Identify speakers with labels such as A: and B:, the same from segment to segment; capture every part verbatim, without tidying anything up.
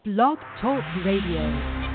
A: Blog Talk Radio.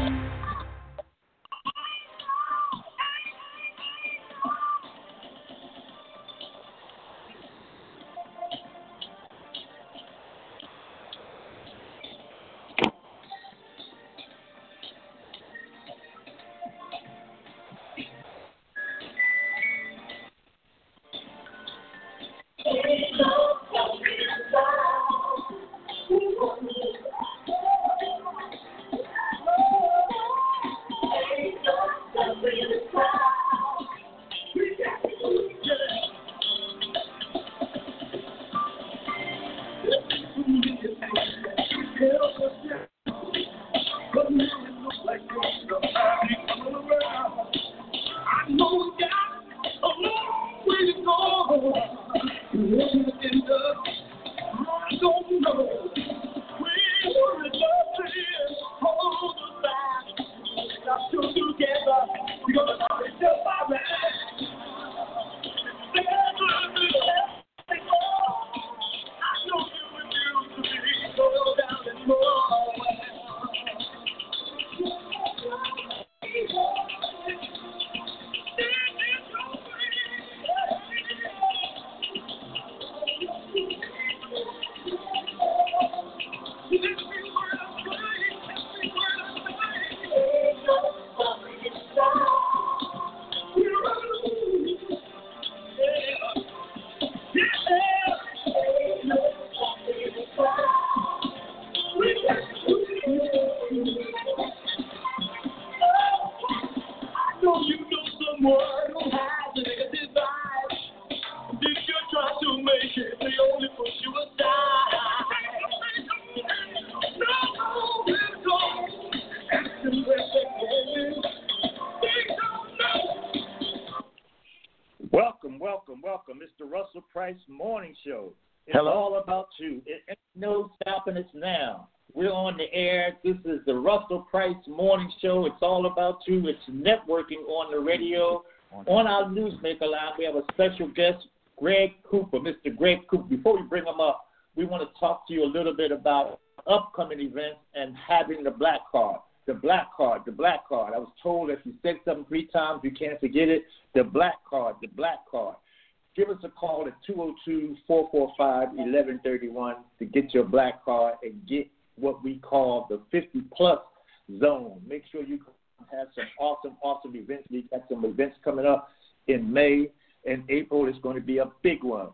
B: Welcome, welcome, welcome. It's the Russell Price Morning Show. It's
C: Hello.
B: all about you. It ain't no stopping us now. We're on the air. This is the Russell Price Morning Show. It's all about you. It's networking on the radio. On our newsmaker line, we have a special guest, Greg Cooper, Mister Greg Cooper. Before we bring him up, we want to talk to you a little bit about upcoming events and having the black card. The black card, the black card. I was told if you said something three times, you can't forget it. The black card, the black card. Give us a call at two oh two, four four five, one one three one to get your black card and get what we call the fifty-plus zone. Make sure you have some awesome, awesome events. We got some events coming up in May and April. It's going to be a big one.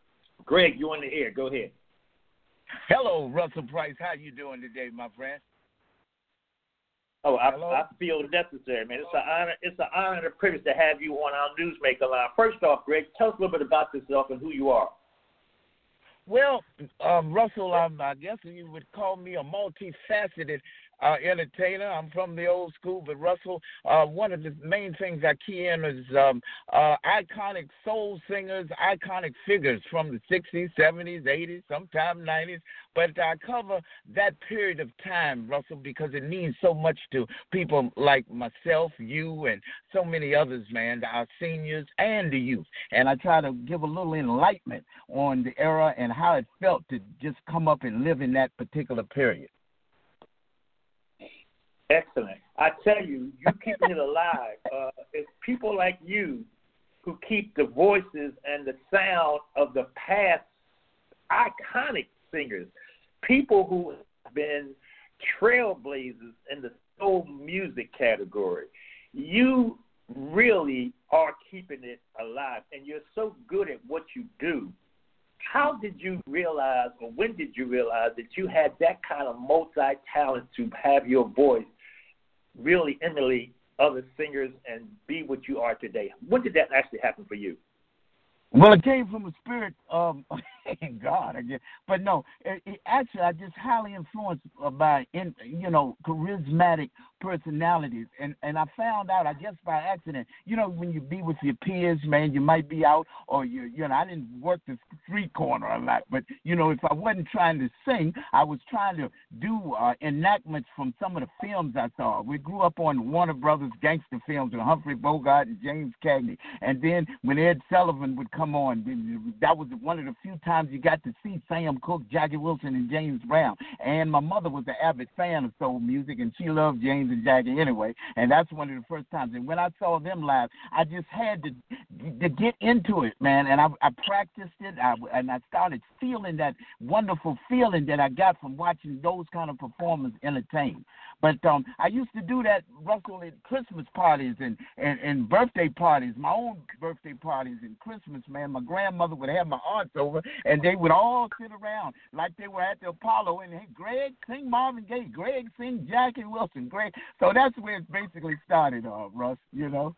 B: Greg, you on the air. Go ahead.
C: Hello, Russell Price. How you doing today, my friend?
B: Oh, I, I feel necessary, man. It's an honor. It's an honor and a privilege to have you on our newsmaker line. First off, Greg, tell us a little bit about yourself and who you are.
C: Well, um, Russell, um, I guess you would call me a multifaceted uh, entertainer. I'm from the old school, but Russell, uh, one of the main things I key in is um, uh, iconic soul singers, iconic figures from the sixties, seventies, eighties, sometimes nineties. But I cover that period of time, Russell, because it means so much to people like myself, you, and so many others, man, our seniors and the youth. And I try to give a little enlightenment on the era and how it felt to just come up and live in that particular period.
B: Excellent. I tell you, you keeping it alive. Uh, it's people like you who keep the voices and the sound of the past iconic singers, people who have been trailblazers in the soul music category. You really are keeping it alive, and you're so good at what you do. How did you realize, or when did you realize that you had that kind of multi-talent to have your voice really emulate other singers and be what you are today? When did that actually happen for you?
C: Well, it came from a spirit of God, I guess. But no, it, it, actually, I just highly influenced by, in, you know, charismatic personalities. And, and I found out, I guess by accident, you know, when you be with your peers, man, you might be out or, you you know, I didn't work the street corner a lot. But, you know, if I wasn't trying to sing, I was trying to do uh, enactments from some of the films I saw. We grew up on Warner Brothers gangster films with Humphrey Bogart and James Cagney. And then when Ed Sullivan would come come on. That was one of the few times you got to see Sam Cooke, Jackie Wilson, and James Brown. And my mother was an avid fan of soul music, and she loved James and Jackie anyway. And that's one of the first times. And when I saw them live, I just had to to get into it, man. And I, I practiced it, I, and I started feeling that wonderful feeling that I got from watching those kind of performers entertain. But um, I used to do that, Russell, at Christmas parties and, and, and birthday parties, my own birthday parties and Christmas, man. My grandmother would have my aunts over, and they would all sit around like they were at the Apollo, and hey, Greg, sing Marvin Gaye, Greg, sing Jackie Wilson, Greg. So that's where it basically started, uh, Russ, you know.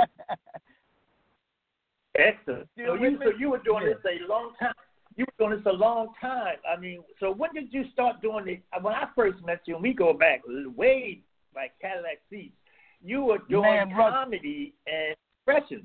B: Excellent. So you, so you were doing yeah. this a long time. You were doing this a long time. I mean, so when did you start doing it? When I first met you, and we go back way like Cadillac Seats, you were doing Man, comedy Russ, and expression.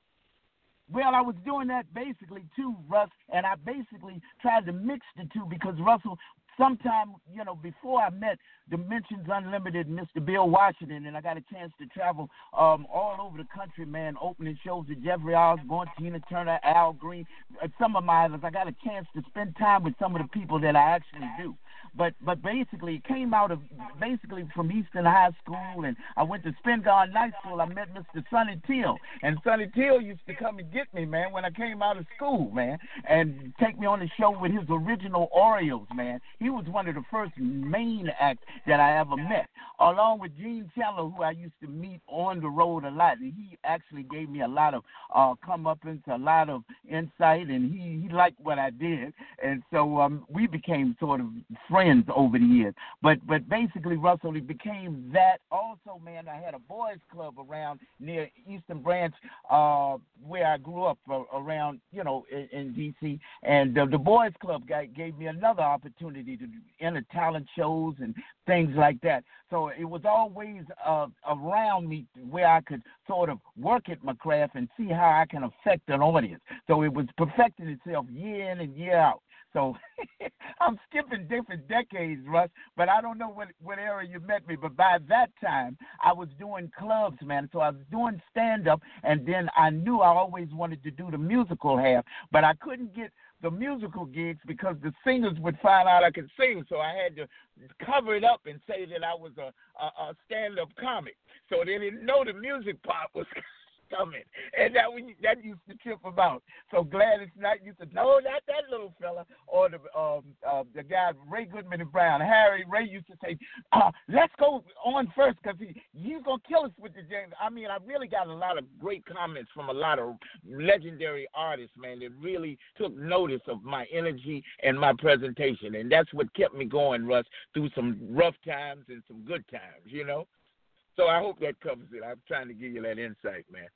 C: Well, I was doing that basically too, Russ, and I basically tried to mix the two because, Russell, sometime, you know, before I met Dimensions Unlimited and Mister Bill Washington, and I got a chance to travel um, all over the country, man, opening shows with Jeffrey Osborne, Tina Turner, Al Green, some of my others. I got a chance to spend time with some of the people that I actually do. But but basically, it came out of basically from Eastern High School, and I went to Spingarn Night School. I met Mister Sonny Till, and Sonny Till used to come and get me, man, when I came out of school, man, and take me on the show with his original Orioles, man. He was one of the first main acts that I ever met, along with Gene Chandler, who I used to meet on the road a lot. And he actually gave me a lot of uh, comeuppance, a lot of insight, and he, he liked what I did. And so um, we became sort of friends over the years. But but basically, Russell, it became that. Also, man, I had a boys club around near Eastern Branch uh, where I grew up uh, around, you know, in, in D C. And uh, the boys club guy gave me another opportunity to enter talent shows and things like that. So it was always uh, around me where I could sort of work at my craft and see how I can affect an audience. So it was perfecting itself year in and year out. So I'm skipping different decades, Russ, but I don't know what, what era you met me. But by that time, I was doing clubs, man. So I was doing stand-up, and then I knew I always wanted to do the musical half, but I couldn't get the musical gigs because the singers would find out I could sing. So I had to cover it up and say that I was a, a, a stand-up comic. So they didn't know the music part was coming, and that we, that used to trip them out. So Gladys Knight used to know that that little fella, or the um, uh, the guy Ray Goodman and Brown, Harry Ray used to say, uh, "Let's go on first, because he he's gonna kill us with the James." I mean, I really got a lot of great comments from a lot of legendary artists, man, that really took notice of my energy and my presentation, and that's what kept me going, Russ, through some rough times and some good times, you know. So I hope that covers it. I'm trying to give you that insight, man.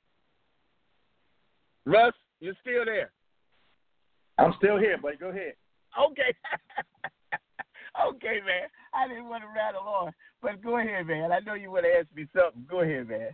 C: Russ, you're still there.
B: I'm still here, buddy. Go ahead.
C: Okay. Okay, man. I didn't want to rattle on, but go ahead, man. I know you want to ask me something. Go ahead, man.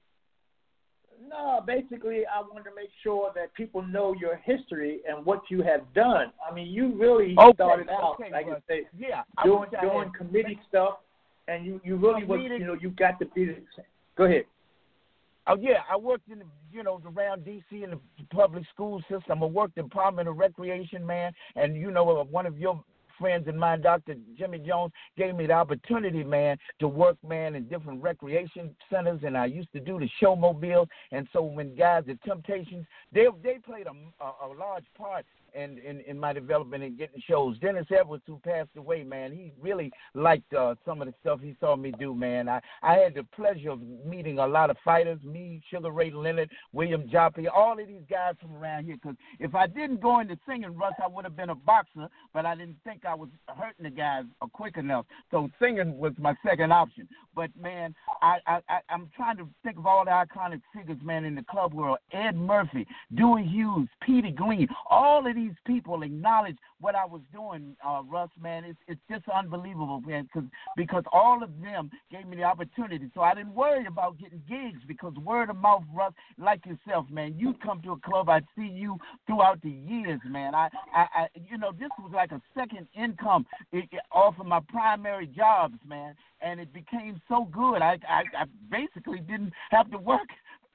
B: No, basically, I wanted to make sure that people know your history and what you have done. I mean, you really okay, started out, okay, like I say,
C: yeah,
B: doing doing committee stuff. And you, you really was, you know, you got to be the, go ahead.
C: Oh, yeah, I worked in, the, you know, around D C in the public school system. I worked in Department of Recreation, man, and, you know, one of your friends and mine, Doctor Jimmy Jones, gave me the opportunity, man, to work, man, in different recreation centers, and I used to do the showmobile. And so when guys at Temptations, they they played a, a, a large part in, in, in my development and getting shows. Dennis Edwards, who passed away, man, he really liked uh, some of the stuff he saw me do, man. I, I had the pleasure of meeting a lot of fighters, me, Sugar Ray Leonard, William Joppy, all of these guys from around here. Because if I didn't go into singing, Russ, I would have been a boxer, but I didn't think I was hurting the guys quick enough. So singing was my second option. But, man, I, I, I, I'm trying to think of all the iconic figures, man, in the club world. Ed Murphy, Dewey Hughes, Peter Green, all of these people acknowledge what I was doing, uh, Russ, man. It's it's just unbelievable, man, cause, because all of them gave me the opportunity. So I didn't worry about getting gigs because word of mouth, Russ, like yourself, man, you'd come to a club, I'd see you throughout the years, man. I, I, I you know, this was like a second income it, it, off of my primary jobs, man, and it became so good. I, I, I basically didn't have to work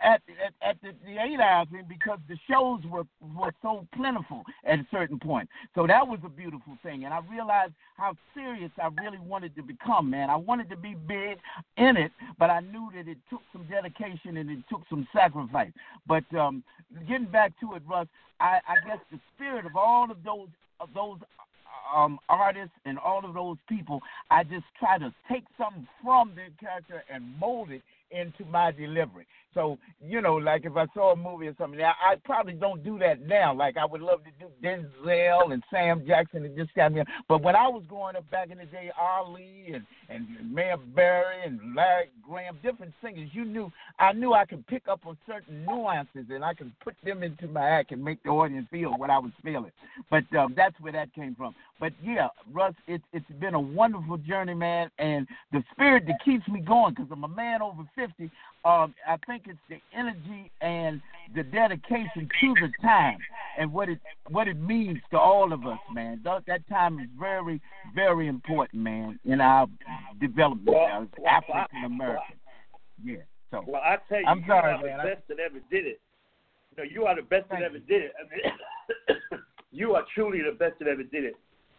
C: at at, at the, the eight hour thing because the shows were were so plentiful at a certain point. So that was a beautiful thing, and I realized how serious I really wanted to become, man. I wanted to be big in it, but I knew that it took some dedication and it took some sacrifice. But um, getting back to it, Russ, I, I guess the spirit of all of those of those um, artists and all of those people, I just try to take something from their character and mold it into my delivery. So, you know, like if I saw a movie or something, I, I probably don't do that now. Like I would love to do Denzel and Sam Jackson and just kind of, but when I was growing up back in the day, Ali and, and Mayor Barry and Larry Graham, different singers, you knew, I knew I could pick up on certain nuances and I could put them into my act and make the audience feel what I was feeling. But um, that's where that came from. But yeah, Russ, it's it's been a wonderful journey, man, and the spirit that keeps me going, because I'm a man over fifty, um, I think it's the energy and the dedication to the time and what it what it means to all of us, man. That, that time is very, very important, man, in our development well, as well, African American. Well, yeah. So
B: well, I tell you,
C: I'm
B: you
C: sorry,
B: are the
C: man.
B: best I, that ever did it. You know, you are the best that ever did it. I mean, you are truly the best that ever did it.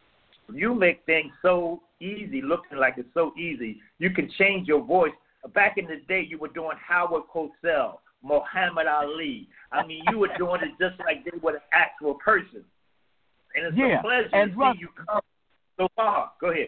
B: You make things so easy, looking like it's so easy. You can change your voice. Back in the day, you were doing Howard Cosell, Muhammad Ali. I mean, you were doing it just like they were an actual person. And it's
C: yeah.
B: a pleasure
C: and
B: to
C: Russ,
B: see you come so far. Go ahead.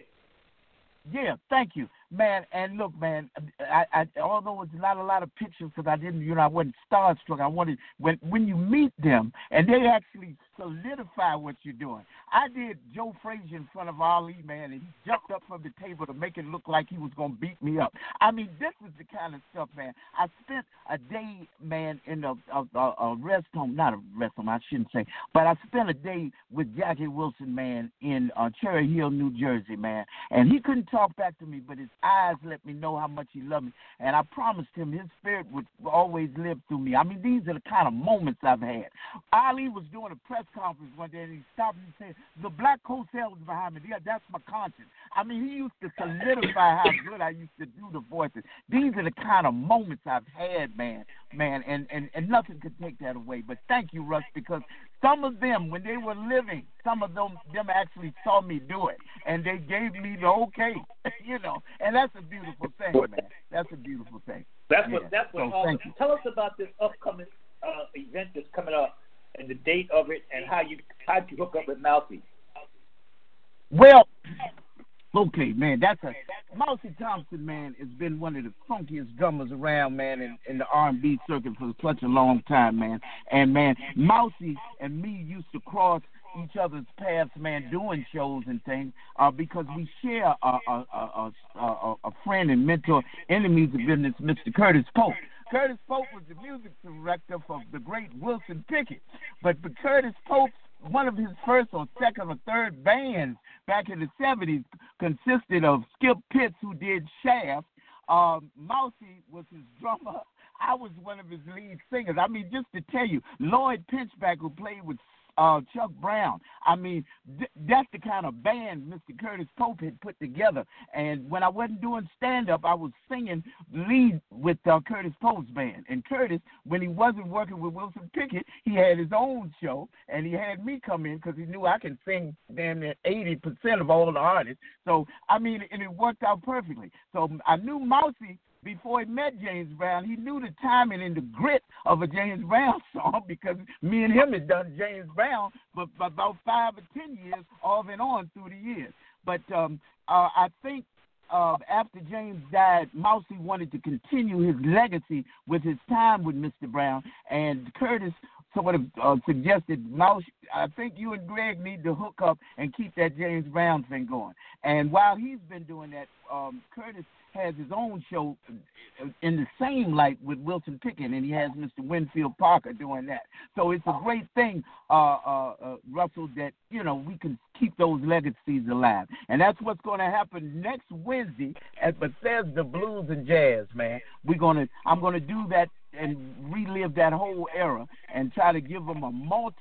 C: Yeah, thank you, man. And look, man, I, I although it's not a lot of pictures because I didn't, you know, I wasn't starstruck. I wanted when when you meet them and they actually solidify what you're doing. I did Joe Frazier in front of Ali, man, and he jumped up from the table to make it look like he was gonna beat me up. I mean, this is the kind of stuff, man. I spent a day, man, in a, a, a, a rest home, not a rest home, I shouldn't say, but I spent a day with Jackie Wilson, man, in uh, Cherry Hill, New Jersey, man, and he couldn't talk back to me, but his eyes let me know how much he loved me, and I promised him his spirit would always live through me. I mean, these are the kind of moments I've had. Ali was doing a press conference one day, and he stopped and said, the black Cosell was behind me. Yeah, that's my conscience. I mean, he used to solidify how good I used to do the voices. These are the kind of moments I've had, man, man, and, and, and nothing could take that away. But thank you, Russ, because some of them, when they were living, some of them, them actually saw me do it, and they gave me the okay, you know, and that's a beautiful thing, man. That's a beautiful thing.
B: That's
C: yeah.
B: what. That's what.
C: So,
B: awesome. Tell us about this upcoming uh, event that's coming up, and the date of it, and how you how you hook up with Mousy.
C: Well, okay, man, that's a Mousy Thompson, man, has been one of the funkiest drummers around, man, in, in the R and B circuit for such a long time, man. And man, Mousy and me used to cross each other's paths, man, doing shows and things, uh, because we share a, a, a, a, a friend and mentor in the music business, Mister Curtis Pope. Curtis Pope was the music director for the great Wilson Pickett, but for Curtis Pope's one of his first or second or third bands back in the seventies consisted of Skip Pitts, who did Shaft. Um, Mousy was his drummer. I was one of his lead singers. I mean, just to tell you, Lloyd Pinchback, who played with uh, Chuck Brown. I mean, th- that's the kind of band Mister Curtis Pope had put together. And when I wasn't doing stand-up, I was singing lead with uh, Curtis Pope's band. And Curtis, when he wasn't working with Wilson Pickett, he had his own show, and he had me come in because he knew I can sing damn near eighty percent of all the artists. So, I mean, and it worked out perfectly. So I knew Mousy before he met James Brown. He knew the timing and the grit of a James Brown song because me and him had done James Brown for, for about five or ten years, off and on through the years. But um, uh, I think uh, after James died, Mousy wanted to continue his legacy with his time with Mister Brown, and Curtis sort of uh, suggested, Mouse, I think you and Greg need to hook up and keep that James Brown thing going. And while he's been doing that, um, Curtis has his own show in the same light with Wilson Pickett, and he has Mister Winfield Parker doing that. So it's a great thing, uh, uh, uh, Russell, that, you know, we can keep those legacies alive. And that's what's going to happen next Wednesday at Bethesda Blues and Jazz, man. We're gonna, I'm going to do that and relive that whole era and try to give them a multi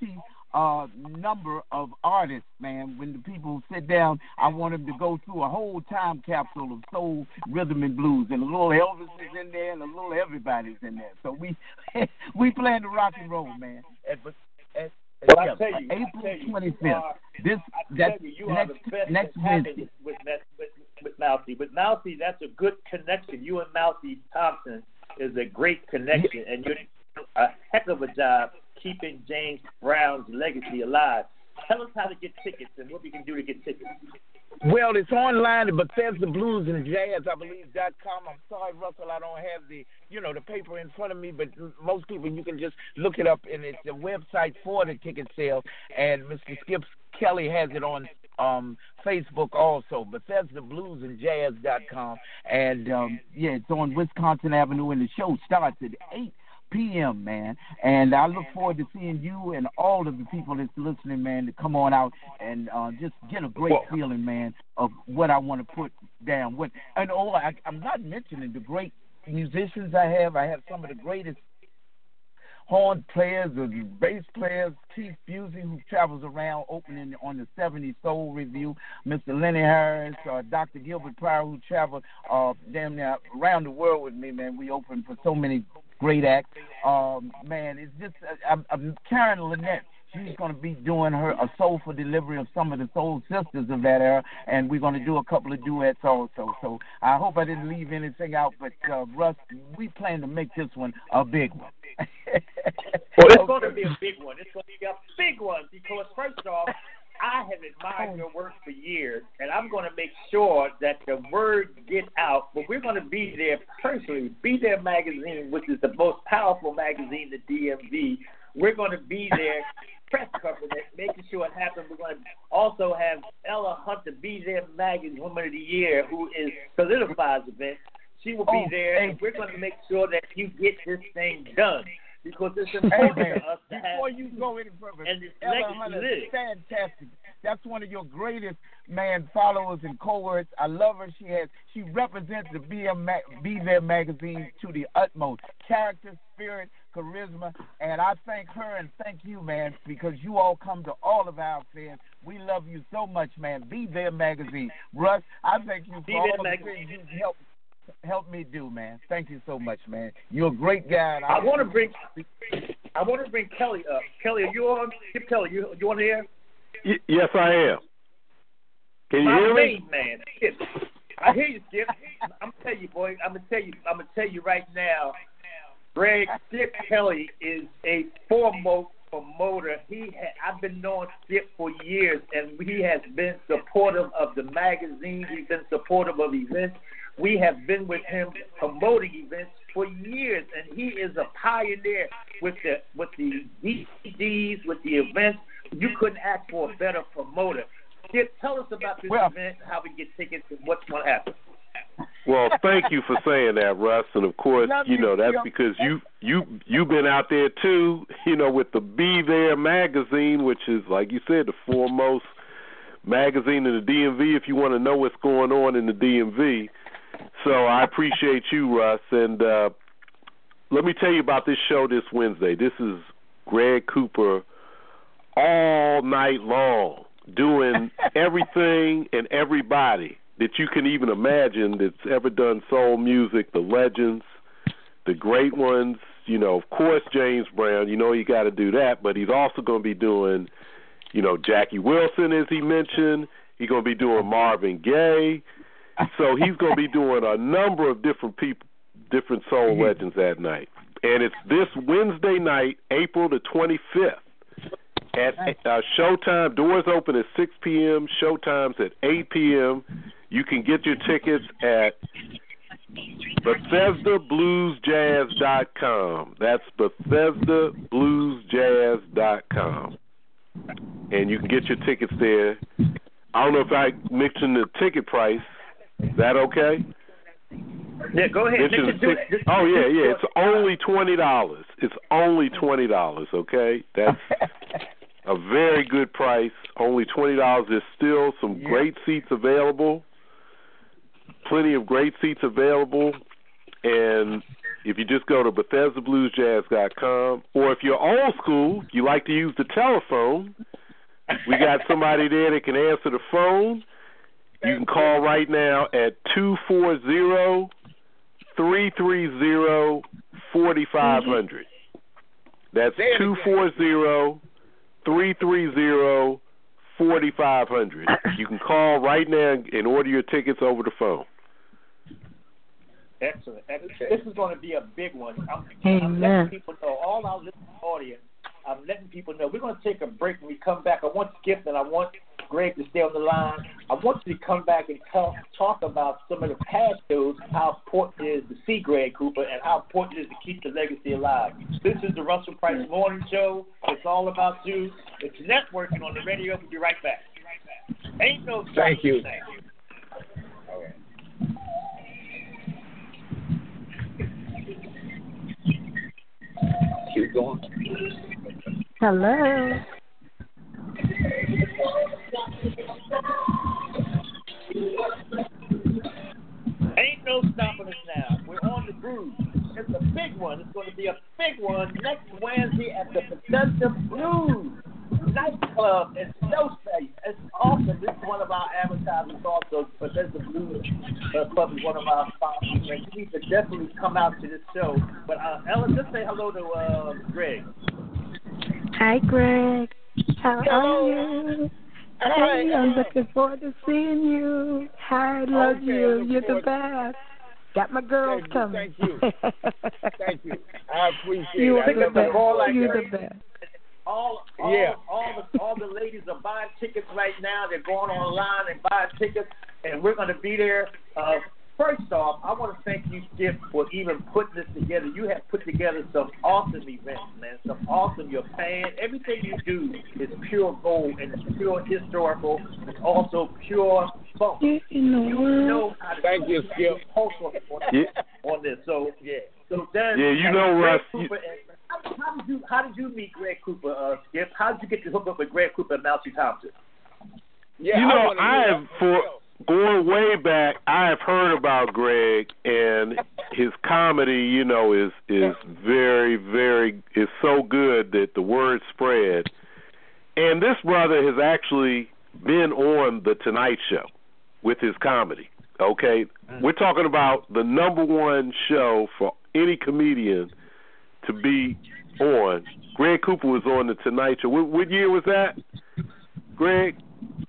C: uh, number of artists, man. When the people sit down, I want them to go through a whole time capsule of soul, rhythm, and blues, and a little Elvis is in there, and a little everybody's in there. So we we plan to rock and roll, man. At, at,
B: well,
C: yeah,
B: I tell you,
C: April twenty-fifth. This
B: I
C: that's
B: tell you, you
C: next
B: are the best
C: next
B: that happened
C: Wednesday.
B: with, with, with Mousy. With Mousy, that's a good connection. You and Mousy Thompson is a great connection, and you're a heck of a job keeping James Brown's legacy alive. Tell us how to get tickets and what we can do to get tickets.
C: Well, it's online at Bethesda Blues and Jazz, I believe, dot com. I'm sorry, Russell, I don't have the, you know, the paper in front of me, but most people, you can just look it up, and it's a website for the ticket sale, and Mister Skip Kelly has it on um, Facebook also, Bethesda Blues and Jazz dot com, and, um, yeah, it's on Wisconsin Avenue, and the show starts at eight p.m., man, and I look forward to seeing you and all of the people that's listening, man, to come on out and uh, just get a great feeling, man, of what I want to put down. What and oh, I, I'm not mentioning the great musicians I have. I have some of the greatest horn players, the bass players, Keith Busey, who travels around opening on the seventies Soul Review, Mister Lenny Harris, uh, Doctor Gilbert Pryor, who traveled uh, damn near around the world with me, man. We opened for so many great acts. Um, man, it's just, I'm, I'm Karen Lynette. She's going to be doing her a soulful delivery of some of the soul sisters of that era, and we're going to do a couple of duets also. So I hope I didn't leave anything out, but uh, Russ, we plan to make this one a big one.
B: Well, it's going to be a big one. It's going to be a big one because, first off, I have admired your work for years, and I'm going to make sure that the word get out. But we're going to be there personally. Be There Magazine, which is the most powerful magazine in the D M V. We're going to be there, press covering it, making sure it happens. We're going to also have Ella Hunter, Be There Magazine Woman of the Year, who is solidifies the event. She will be
C: oh,
B: there,
C: hey.
B: and we're going to make sure that you get this thing done. Because it's important
C: hey,
B: to us to
C: before
B: have,
C: you go any further,
B: and this
C: Ella
B: legacy
C: Hunter
B: live.
C: is fantastic. That's one of your greatest, man, followers and cohorts. I love her. She has she represents the Be, Be There magazine to the utmost. Character, spirit, charisma, and I thank her and thank you, man, because you all come to all of our fans. We love you so much, man. Be There magazine. Russ, I thank you for
B: Be
C: all
B: There
C: the
B: magazine.
C: things you've helped help me do, man. Thank you so much, man. You're a great guy.
B: I, I want to bring, I want to bring Kelly up. Kelly, are you on? Skip Kelly, you you on here?
D: Y- yes, I am. Can you
B: My
D: hear me?
B: main man, Skip. I hear you, Skip. I'm gonna tell you, boy. I'm gonna tell you. I'm gonna tell you right now. Greg, Skip Kelly is a foremost promoter. He, ha- I've been knowing Skip for years, and he has been supportive of the magazine. He's been supportive of events. We have been with him promoting events for years, and he is a pioneer with the with the D V Ds, with the events. You couldn't ask for a better promoter. Skip, tell us about this
C: well,
B: event, how we get tickets, and what's going to happen.
D: Well, thank you for saying that, Russ. And of course, you know that's because you you you've been out there too. You know, with the Be There magazine, which is, like you said, the foremost magazine in the D M V. If you want to know what's going on in the D M V. So I appreciate you, Russ. And uh, let me tell you about this show this Wednesday. This is Greg Cooper all night long doing everything and everybody that you can even imagine that's ever done soul music, the legends, the great ones. You know, of course, James Brown, you know you got to do that, but he's also going to be doing, you know, Jackie Wilson, as he mentioned. He's going to be doing Marvin Gaye. So he's going to be doing a number of different people, different soul legends that night. And it's this Wednesday night, April the twenty-fifth, at uh, Showtime. Doors open at six p.m., Showtime's at eight p.m. You can get your tickets at Bethesda Blues Jazz dot com. That's Bethesda Blues Jazz dot com. And you can get your tickets there. I don't know if I mentioned the ticket price. Is that okay?
B: Yeah, go ahead.
D: Mention the tic- oh, yeah, yeah. It's only twenty dollars. It's only twenty dollars, okay? That's a very good price. Only twenty dollars. There's still some yeah. great seats available. Plenty of great seats available. And, if you just go to Bethesda Blues Jazz dot com, or if you're old school, you like to use the telephone, we got somebody there that can answer the phone. You can call right now at two four zero, three three zero, four five zero zero. That's two four zero, three three zero, four five zero zero. You can call right now and order your tickets over the phone.
B: Excellent. This is going to be a big one. I'm,
A: Amen.
B: I'm letting people know, all our listening audience, I'm letting people know. We're going to take a break. When we come back, I want Skip and I want Greg to stay on the line. I want you to come back and talk, talk about some of the past shows, how important it is to see Greg Cooper, and how important it is to keep the legacy alive. This is the Russell Price Morning Show. It's all about you. It's networking on the radio. We'll be right back. Ain't no stopping.
C: Thank you.
B: Thank you. All right.
C: Keep going.
A: Hello.
B: Ain't no stopping us now. We're on the groove. It's a big one. It's going to be a big one next Wednesday at the Bethesda Blues Nightclub in Snowspace. It's awesome. This is one of our advertisers also. Bethesda Blues Club is one of our sponsors. And you need to definitely come out to this show. But uh, Ellen, just say hello to uh, Greg.
A: Hi, Greg. How
C: Hello.
A: are you?
C: Hi,
A: Hey, I'm looking forward to seeing you. I love
C: Okay,
A: you.
C: I look
A: You're the
C: forward-
A: best. Got my girls
C: Thank you,
A: coming.
C: thank you. Thank you. I appreciate
A: You
C: it.
A: are
C: I
A: the
C: never
A: best.
C: call like
A: You're
C: that.
A: the best.
B: All, all,
C: Yeah.
B: all the all the ladies are buying tickets right now. They're going online and buying tickets, and we're going to be there. Uh, first off, I want to thank you, Skip, for even putting this together. You have put together some awesome events, man. Some awesome. Your band, everything you do is pure gold and it's pure historical. It's also pure funk.
A: You know
B: You
A: what?
B: know how to
C: Thank you, Skip.
B: pulse on,
D: Yeah.
B: on this. So
C: Yeah.
B: So then,
D: Yeah, you
B: and
D: know,
B: Greg
D: Russ, you-
B: Cooper, and how, how did you how did you meet Greg Cooper, uh, Skip? How did you get to hook up with Greg Cooper and Mousy Thompson?
C: Yeah,
D: You know,
C: wanna
D: I
C: hear
D: have
C: that.
D: for going way back. I have heard about Greg, and his comedy, you know, is is very, very is so good that the word spread. And this brother has actually been on the Tonight Show with his comedy. Okay, we're talking about the number one show for any comedian to be on. Greg Cooper was on the Tonight Show. What, what year was that, Greg?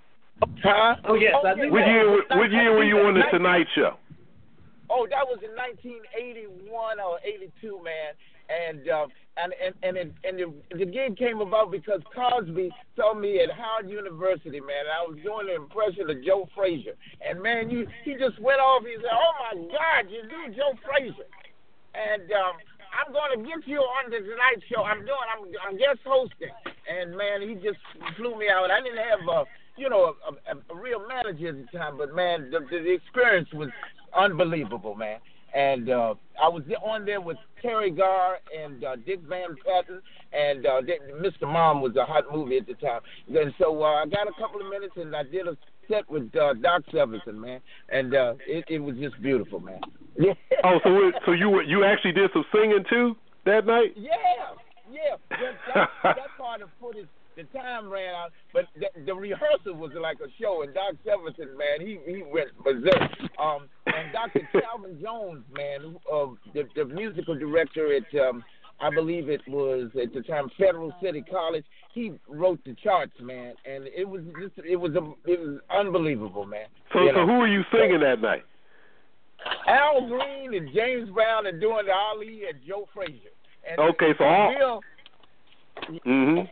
C: Huh?
B: Oh yes, I
C: Okay.
B: knew
D: What
B: that.
D: year? What year were you on the
C: Nineteen-
D: Tonight Show?
C: Oh, that was in nineteen eighty-one or eighty-two, man. And um, and and and, it, and the, the gig came about because Cosby saw me at Howard University, man. I was doing the impression of Joe Frazier, and man, you he just went off. He said, "Oh my God, you do Joe Frazier," and um, I'm going to get you on the Tonight Show. I'm doing. I'm I'm guest hosting, and man, he just flew me out. I didn't have a you know a, a, a real manager at the time, but man, the, the experience was unbelievable, man. And uh, I was on there with Terry Garr and uh, Dick Van Patten, and uh, Mister Mom was a hot movie at the time. And so uh, I got a couple of minutes, and I did a set with uh, Doc Severinsen, man, and uh, it, it was just beautiful, man. Yeah.
D: Oh, so it, so you were, you actually did some singing too that night?
C: Yeah, yeah. That, that, that part of footage, the time ran out, but the, the rehearsal was like a show, and Doc Severinsen, man, he he went berserk. Um, and Doctor Calvin Jones, man, uh, the, the musical director at, um, I believe it was at the time Federal City College, he wrote the charts, man, and it was just it was a it was unbelievable, man.
D: So
C: You
D: so
C: know?
D: who were you singing that night?
C: Al Green and James Brown are doing the Ali and Joe Frazier. And
D: Okay, so all.
C: real,
D: Mhm.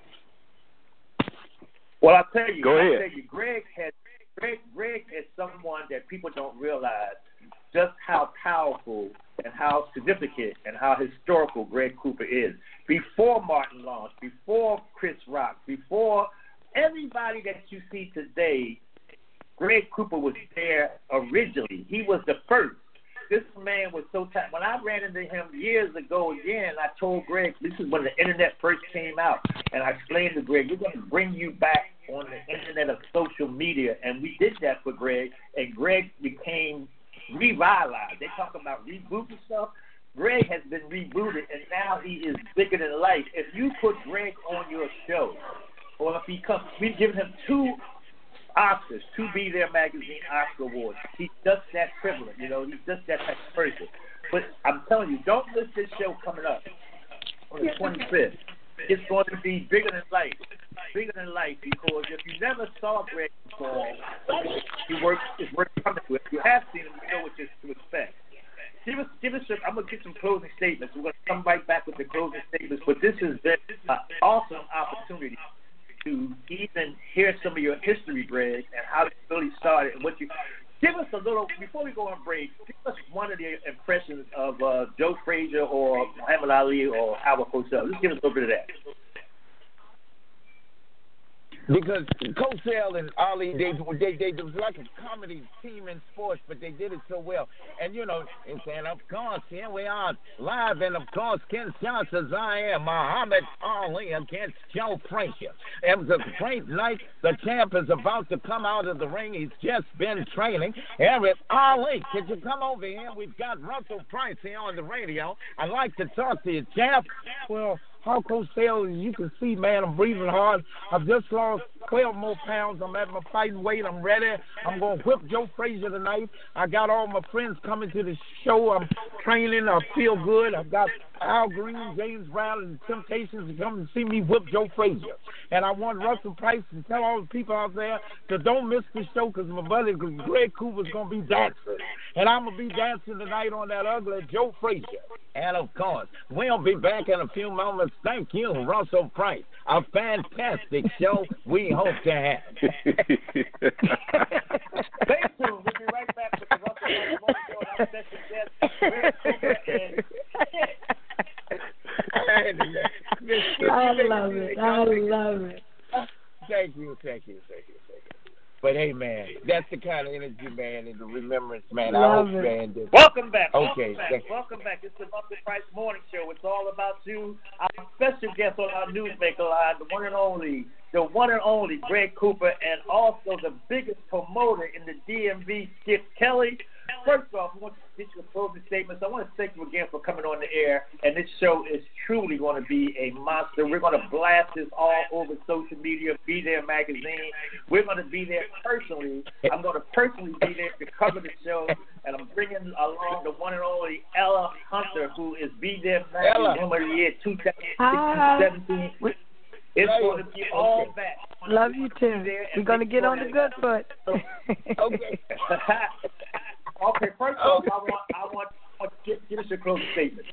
B: Well, I'll tell you.
D: Go
B: I'll
D: ahead.
B: tell you, Greg has Greg. Greg is someone that people don't realize just how powerful and how significant and how historical Greg Cooper is. Before Martin Lawrence, before Chris Rock, before everybody that you see today, Greg Cooper was there originally. He was the first. This man was so tight. When I ran into him years ago again, I told Greg, this is when the internet first came out, and I explained to Greg, we're going to bring you back on the internet of social media, and we did that for Greg, and Greg became revitalized. They talk about rebooting stuff. Greg has been rebooted, and now he is bigger than life. If you put Greg on your show, or if he comes, we've given him two Oscars, two Be There Magazine Oscar awards. He's just that privileged, you know. He's just that type of person. But I'm telling you, don't miss this show coming up on the twenty-fifth. It's going to be bigger than life, bigger than life. Because if you never saw Greg before, he works. It's worth coming to. If you have seen him, you know what to expect. Give us, give us. A, I'm gonna get some closing statements. We're gonna come right back with the closing statements. But this has been an awesome opportunity to even hear some of your history, Greg, and how it really started and what you. Give us a little before we go on break. Give us one of the impressions of uh, Joe Frazier or Muhammad Ali or Howard Cosell. Just give us a little bit of that.
C: Because Cosell and Ali, they, they they was like a comedy team in sports, but they did it so well. And you know, and saying, of course, here we are live, and of course, Ken Shots as I am, Muhammad Ali against Joe Frazier. It was a great night. The champ is about to come out of the ring. He's just been training. Here is Ali. Could you come over here? We've got Russell Price here on the radio. I'd like to talk to you, champ. Well, How Cosell, you can see, man, I'm breathing hard. I've just lost twelve more pounds. I'm at my fighting weight. I'm ready. I'm going to whip Joe Frazier tonight. I got all my friends coming to the show. I'm training. I feel good. I've got Al Green, James Brown, and the Temptations to come and see me whip Joe Frazier. And I want Russell Price to tell all the people out there to don't miss the show because my buddy Greg Cooper's going to be dancing. And I'm going to be dancing tonight on that ugly Joe Frazier. And, of course, we'll be back in a few moments. Thank you, Russell Price. A fantastic show we hope to have.
B: Stay tuned. We'll be right back with the Russell Price Morning Show. Our special guest, Greg Cooper. And
A: I love it. I love it.
C: Thank you, thank you, thank you, thank you. But hey, man, that's the kind of energy, man, and the remembrance, man.
A: Love
C: I hope,
A: it.
C: man. That,
B: welcome back.
C: Okay.
B: Welcome back. Welcome back. It's the Russell Price Morning Show. It's all about you. Our special guest on our Newsmaker Line, the one and only, the one and only Greg Cooper, and also the biggest promoter in the D M V, Skip Kelly. First off, I want to get you a closing statement. So I want to thank you again for coming on the air. And this show is truly going to be a monster. We're going to blast this all over social media, Be There Magazine. We're going to be there personally. I'm going to personally be there to cover the show. And I'm bringing along the one and only Ella Hunter, who is Be There Magazine Woman of the Year two thousand seventeen. It's going to be all that.
A: Love you too. We're going to get on the good foot.
C: Okay.
B: Okay, first off, I want, I want, I want to give, give us your closing statement.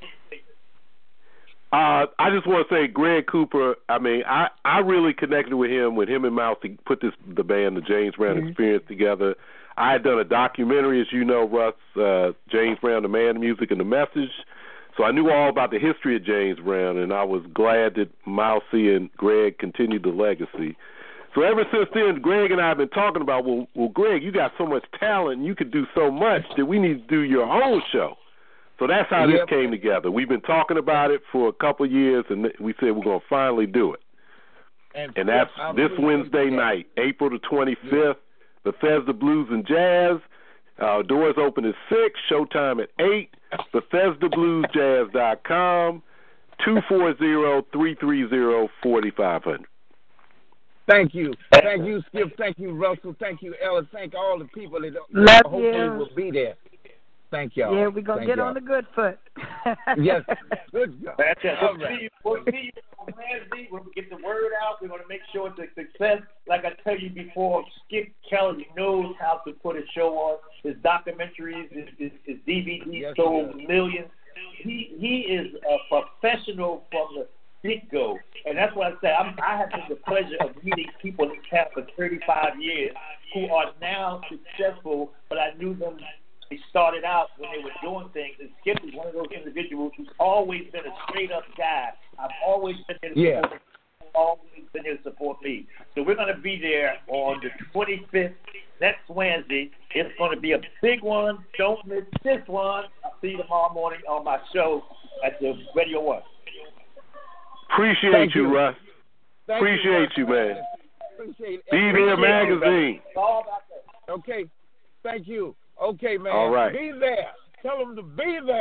D: Uh, I just want to say, Greg Cooper. I mean, I, I really connected with him when him and Mouse put this the band, the James Brown mm-hmm. Experience, together. I had done a documentary, as you know, Russ, uh, James Brown, the Man, the Music, and the Message. So I knew all about the history of James Brown, and I was glad that Mousy and Greg continued the legacy. So ever since then, Greg and I have been talking about, well, well, Greg, you got so much talent, and you could do so much that we need to do your own show. So that's how yep. this came together. We've been talking about it for a couple of years, and we said we're going to finally do it. And, and that's I'm this Wednesday night, April the twenty-fifth, yeah. Bethesda Blues and Jazz. Uh, doors open at six, showtime at eight, Bethesda Blues Jazz dot com, two four zero, three three zero, four five zero zero.
C: Thank you. Thank you, Skip. Thank you, Russell. Thank you, Ella. Thank all the people that Love hopefully you. will be there. Thank y'all.
A: Yeah, we're going to get
C: y'all.
A: on the good foot.
C: Yes. Good job.
B: That's it. We'll,
C: right.
B: see you, we'll see you on Wednesday. We'll get the word out. We're going to make sure it's a success. Like I tell you before, Skip Kelly knows how to put a show on. His documentaries, his, his, his D V Ds yes, sold millions. He, he is a professional from the get-go. And that's what I say. I'm, I have had the pleasure of meeting people in camp for thirty-five years who are now successful, but I knew them. They started out when they were doing things. And Skip is one of those individuals who's always been a straight-up guy. I've always been there to
C: yeah.
B: support him. Always been there to support me. So we're going to be there on the twenty-fifth, next Wednesday. It's going to be a big one. Don't miss this one. I'll see you tomorrow morning on my show at the Radio One.
D: Appreciate
C: Thank
D: you,
C: you.
D: Russ.
C: Thank
D: Appreciate you,
C: you,
D: man.
C: Appreciate
D: Be There Magazine.
B: It's all about that.
C: Okay. Thank you. Okay, man.
D: All right.
C: Be there. Tell them to be there.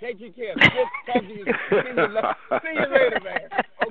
C: Take your care. Good talking to you. See you, see you later, man.